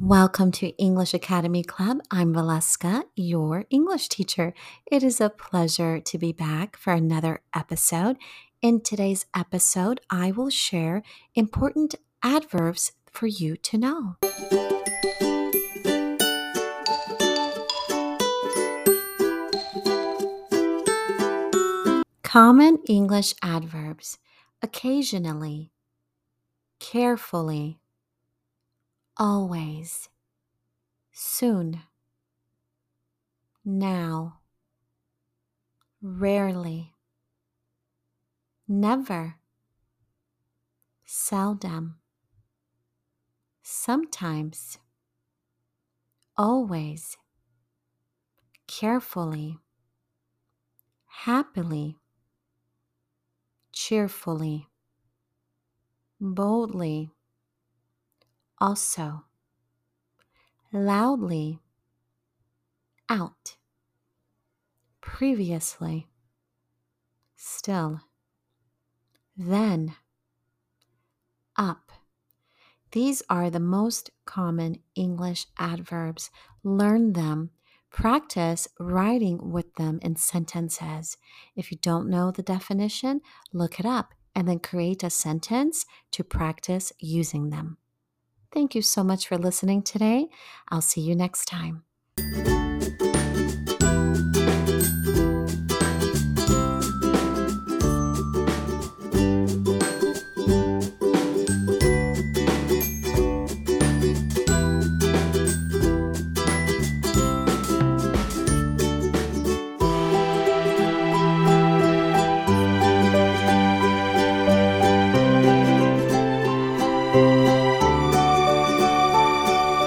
Welcome to English Academy Club. I'm Valeska, your English teacher. It is a pleasure to be back for another episode. In today's episode, I will share important adverbs for you to know. Common English adverbs: occasionally, carefully, always, soon, now, rarely, never, seldom, sometimes, always, carefully, happily, cheerfully, boldly, also, loudly, out, previously, still, then, up. These are the most common English adverbs. Learn them. Practice writing with them in sentences. If you don't know the definition, look it up and then create a sentence to practice using them. Thank you so much for listening today. I'll see you next time.